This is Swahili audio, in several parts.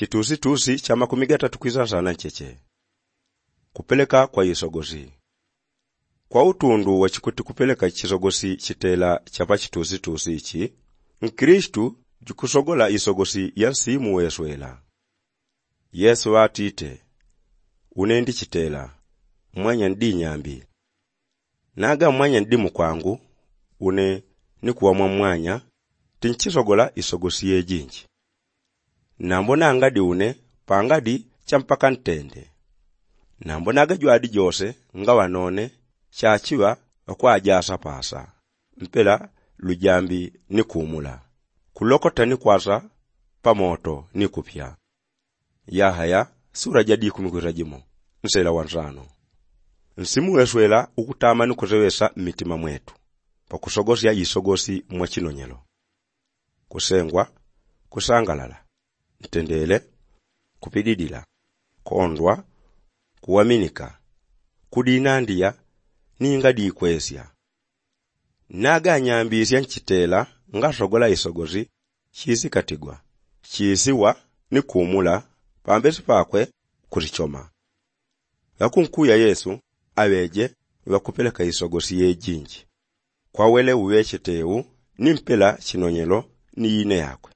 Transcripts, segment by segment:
Chitusi cha 33 ncheche. Kupeleka kwa isogosi. Kwa utundu wa chikuti kupeleka chisogosi chitela chapa chitusi ichi, Mkristu jukusogola isogosi ya simu weswela. Yesu atite, unendi chitela, mwanya ndi nyambi. Naga mwanya ndi mukwangu, une ni kuwa mwanya, tinchisogola isogosi ye jinji. Nambona angadi une, pangadi champaka ntende. Nambona agajwadi jose, nga wanone, chachiwa kwa ajasa pasa. Mpela lujambi ni kumula. Kulokota ni kwasa, pamoto ni kupya. Yahaya, sura jadi 10 nsela wanzano. Nsimu weswela ukutama ni kuzewesa mitima mwetu. Pakusogosi ya isogosi mwachinonyelo. Kusengwa, kusangalala. Ntendele, kupididila, kuondwa, kuwaminika, kudinandia, ninga dikwesya. Naga nyambisya nchitela, nga sogola isogosi, chisi katigwa. Chisiwa ni kumula, pambesi pakwe kurichoma. Yakunkuya Yesu, aweje, wakupeleka isogosi ye jinji. Kwa wele uwechiteu, ni mpela chinonyelo, ni ine yakwe.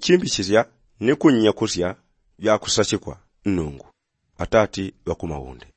Kunchimbishizya ni kunyakusya vya kusachikwa nungu. Atati wakumawunde.